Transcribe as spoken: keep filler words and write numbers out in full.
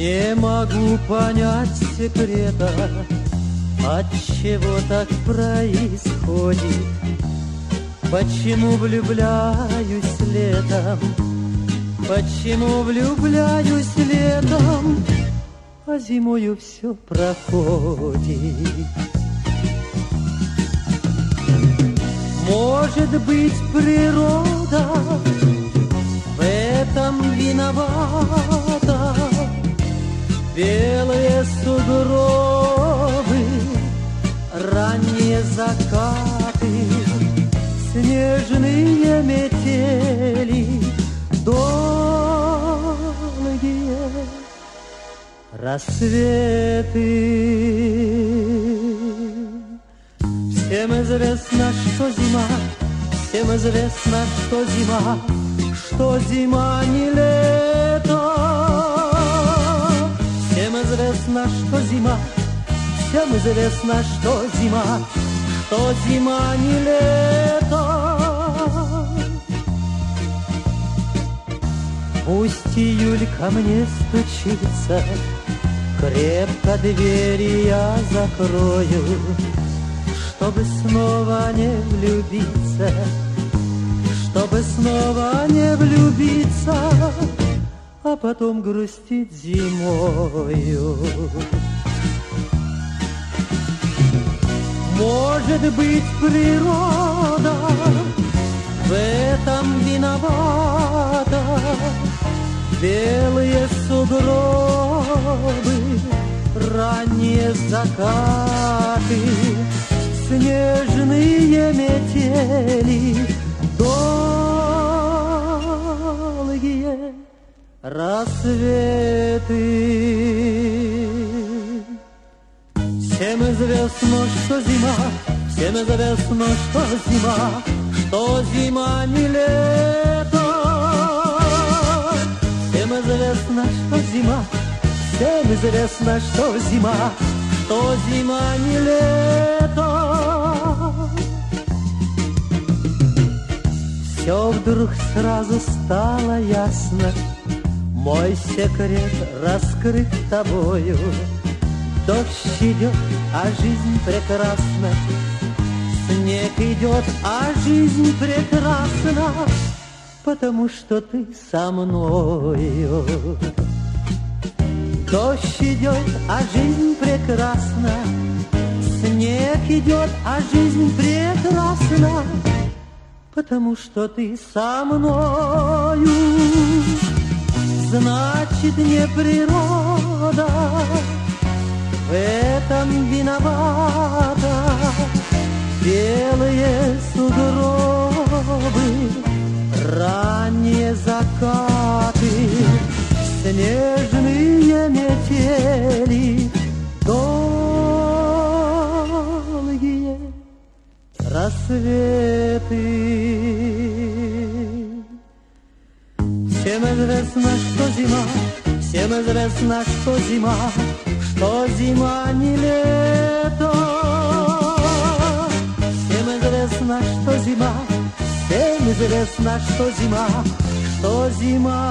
Не могу понять секрета, отчего так происходит. Почему влюбляюсь летом, почему влюбляюсь летом, а зимою все проходит. Может быть, природа в этом виновата. Белые сугробы, ранние закаты, снежные метели, долгие рассветы. Всем известно, что зима, всем известно, что зима, что зима не лето. Всем известно, что зима, всем известно, что зима, что зима не лето. Пусть июль ко мне стучится, крепко двери я закрою, чтобы снова не влюбиться, чтобы снова не влюбиться, а потом грустить зимою. Может быть, природа в этом виновата. Белые сугробы, ранние закаты, снежные метели, долгие рассветы. Всем известно, что зима, всем известно, что зима, что зима не лето. Всем известно, что зима, всем известно, что зима, что зима не лето. Все вдруг сразу стало ясно, мой секрет раскрыт тобою. Дождь идет, а жизнь прекрасна, снег идет, а жизнь прекрасна, потому что ты со мною. Дождь идет, а жизнь прекрасна, снег идет, а жизнь прекрасна, потому что ты со мною. Значит, не природа в этом виновата. Белые сугробы, ранние закаты, снежные метели, долгие рассветы. Всем известно, что зима, всем известно, что зима, что зима не лето. Всем известно, что зима, всем известно, что зима, что зима